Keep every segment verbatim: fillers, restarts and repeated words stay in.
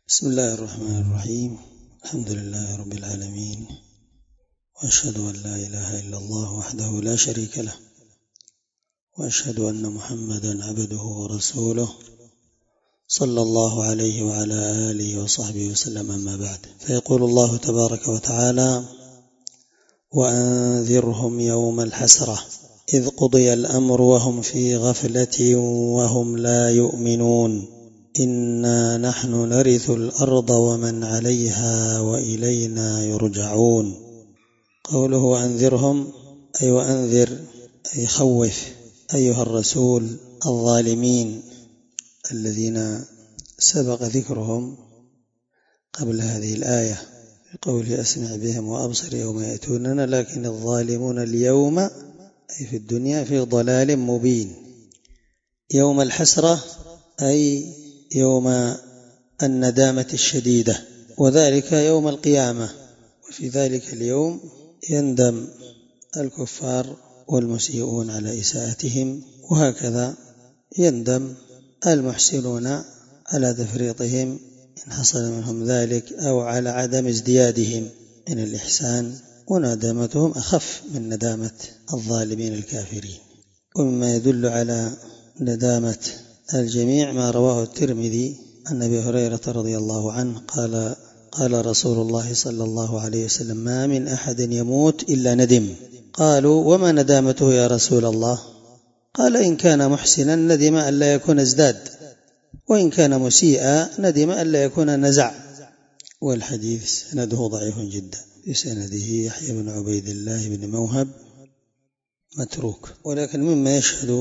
بسم الله الرحمن الرحيم. الحمد لله رب العالمين، وأشهد أن لا إله إلا الله وحده لا شريك له، وأشهد أن محمدا عبده ورسوله صلى الله عليه وعلى آله وصحبه وسلم. أما بعد، فيقول الله تبارك وتعالى: وأنذرهم يوم الحسرة إذ قضي الأمر وهم في غفلة وهم لا يؤمنون إنا نحن نرث الأرض ومن عليها وإلينا يرجعون. قوله وأنذرهم أي وأنذر أي خوف أيها الرسول الظالمين الذين سبق ذكرهم قبل هذه الآية في قوله أسمع بهم وأبصر يوم يأتوننا، لكن الظالمون اليوم أي في الدنيا في ضلال مبين. يوم الحسرة أي يوم الندامة الشديدة، وذلك يوم القيامة، وفي ذلك اليوم يندم الكفار والمسيئون على إساءتهم، وهكذا يندم المحسنون على تفريطهم إن حصل منهم ذلك، أو على عدم ازديادهم من الإحسان، وندامتهم أخف من ندامة الظالمين الكافرين. ومما يدل على ندامة الجميع ما رواه الترمذي عن أبي هريرة رضي الله عنه قال: قال رسول الله صلى الله عليه وسلم: ما من أحد يموت إلا ندم. قالوا: وما ندامته يا رسول الله؟ قال: إن كان محسنا ندم ألا يكون ازداد، وإن كان مسيئا ندم ألا يكون نزع. والحديث سنده ضعيف جدا، في سنده يحيى بن عبيد الله بن موهب متروك، ولكن مما يشهد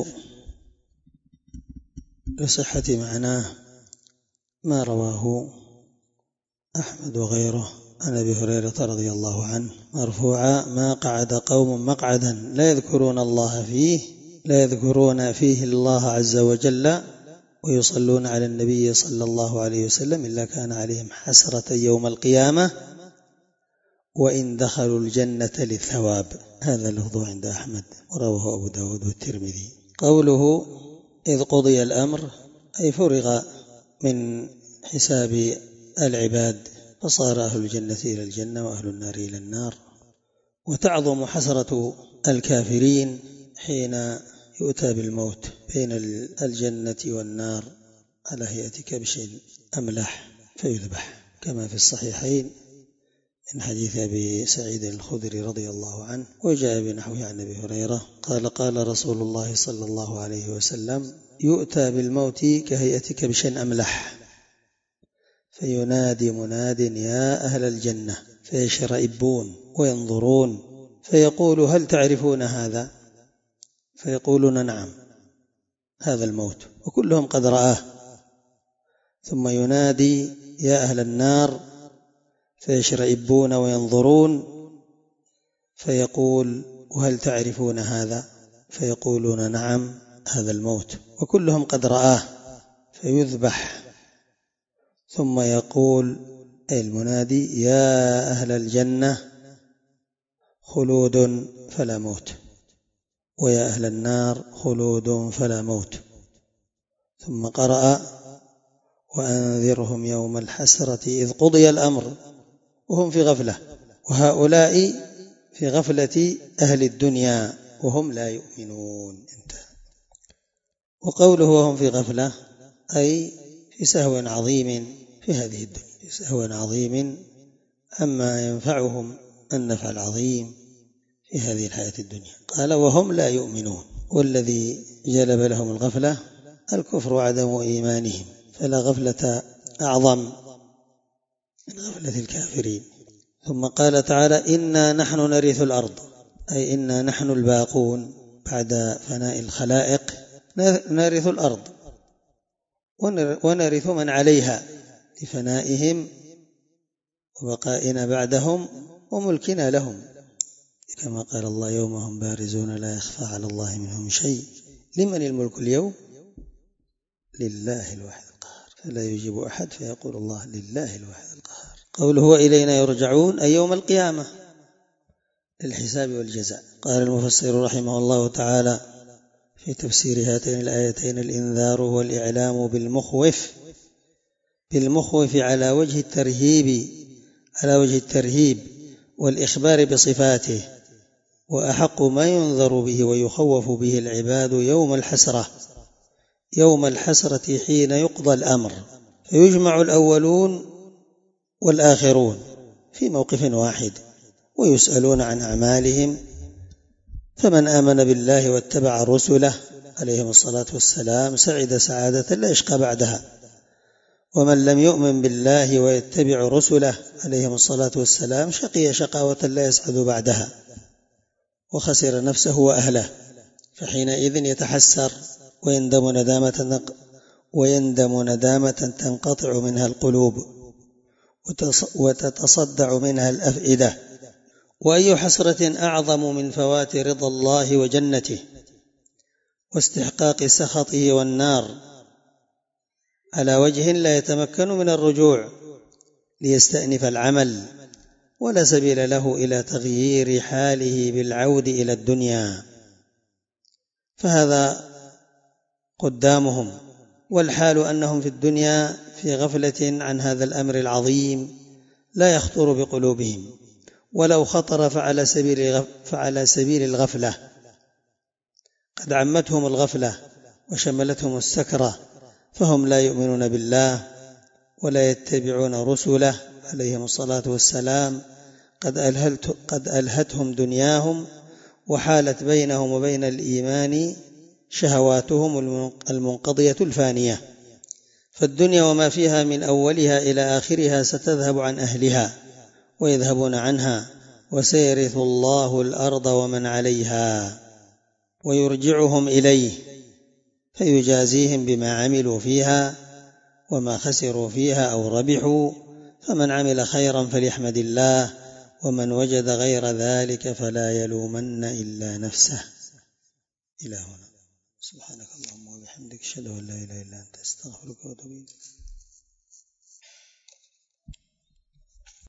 لصحة معناه ما رواه أحمد وغيره عن أبي هريرة رضي الله عنه مرفوعا: ما قعد قوم مقعدا لا يذكرون الله فيه لا يذكرون فيه الله عز وجل ويصلون على النبي صلى الله عليه وسلم إلا كان عليهم حسرة يوم القيامة وإن دخلوا الجنة للثواب. هذا لفظ عند أحمد ورواه أبو داود والترمذي. قوله إذ قضي الأمر أي فرغ من حساب العباد، فصار أهل الجنة إلى الجنة وأهل النار إلى النار. وتعظم حسرة الكافرين حين يؤتى بالموت بين الجنة والنار على هيئة كبش أملح فيذبح، كما في الصحيحين من حديث أبي سعيد الخدري رضي الله عنه، وجاء بنحوه عن أبي هريرة قال: قال رسول الله صلى الله عليه وسلم: يؤتى بالموت كهيئة كبش أملح فينادي مناد يا أهل الجنة فيشرئبون وينظرون فيقول: هل تعرفون هذا؟ فيقولون: نعم، هذا الموت، وكلهم قد رآه. ثم ينادي يا أهل النار فيشرئبون وينظرون فيقول: وهل تعرفون هذا؟ فيقولون: نعم، هذا الموت، وكلهم قد رآه. فيذبح، ثم يقول أي المنادي: يا أهل الجنة خلود فلا موت، ويا أهل النار خلود فلا موت. ثم قرأ: وأنذرهم يوم الحسرة إذ قضي الأمر وهم في غفلة، وهؤلاء في غفلة أهل الدنيا وهم لا يؤمنون. انتهى. وقوله وهم في غفلة أي في سهو عظيم في هذه الدنيا، في سهو عظيم أما ينفعهم النفع العظيم في هذه الحياة الدنيا. قال: وهم لا يؤمنون، والذي جلب لهم الغفلة الكفر وعدم إيمانهم، فلا غفلة أعظم من غفلة الكافرين. ثم قال تعالى: إنا نحن نرث الأرض أي إنا نحن الباقون بعد فناء الخلائق نرث الأرض ونرث من عليها لفنائهم وبقائنا بعدهم وملكنا لهم، كما قال الله: يوم هم بارزون لا يخفى على الله منهم شيء. لمن الملك اليوم؟ لله الواحد القهار. فلا يجيب أحد فيقول الله: لله الواحد القهار. قوله وإلينا يرجعون أي يوم القيامة للحساب والجزاء. قال المفسر رحمه الله تعالى في تفسير هاتين الآيتين: الإنذار هو الإعلام بالمخوف بالمخوف على وجه الترهيب على وجه الترهيب والإخبار بصفاته، وأحق ما ينذر به ويخوف به العباد يوم الحسرة يوم الحسرة حين يقضى الأمر، فيجمع الأولون والآخرون في موقف واحد ويسألون عن أعمالهم، فمن آمن بالله واتبع رسله عليهم الصلاة والسلام سعد سعادة لا يشقى بعدها، ومن لم يؤمن بالله ويتبع رسله عليهم الصلاة والسلام شقي شقاوة لا يسعد بعدها وخسر نفسه وأهله، فحينئذ يتحسر ويندم ندامة ويندم ندامة تنقطع منها القلوب وتتصدع منها الأفئدة. وأي حسرة أعظم من فوات رضا الله وجنته واستحقاق سخطه والنار على وجه لا يتمكن من الرجوع ليستأنف العمل، ولا سبيل له إلى تغيير حاله بالعود إلى الدنيا، فهذا قدامهم، والحال أنهم في الدنيا في غفلة عن هذا الأمر العظيم لا يخطر بقلوبهم، ولو خطر فعلى سبيل فعلى سبيل الغفلة، قد عمتهم الغفلة وشملتهم السكرة، فهم لا يؤمنون بالله ولا يتبعون رسله عليهم الصلاة والسلام، قد ألهت قد ألهتهم دنياهم وحالت بينهم وبين الإيمان شهواتهم المنقضية الفانية، فالدنيا وما فيها من أولها إلى آخرها ستذهب عن أهلها ويذهبون عنها، وسيرث الله الأرض ومن عليها ويرجعهم إليه فيجازيهم بما عملوا فيها وما خسروا فيها أو ربحوا، فمن عمل خيرا فليحمد الله، ومن وجد غير ذلك فلا يلومن إلا نفسه. إلى هنا، سبحانك اللهم وبحمدك، أشهد أن لا إله إلا أنت، أستغفرك وأتوب إليك.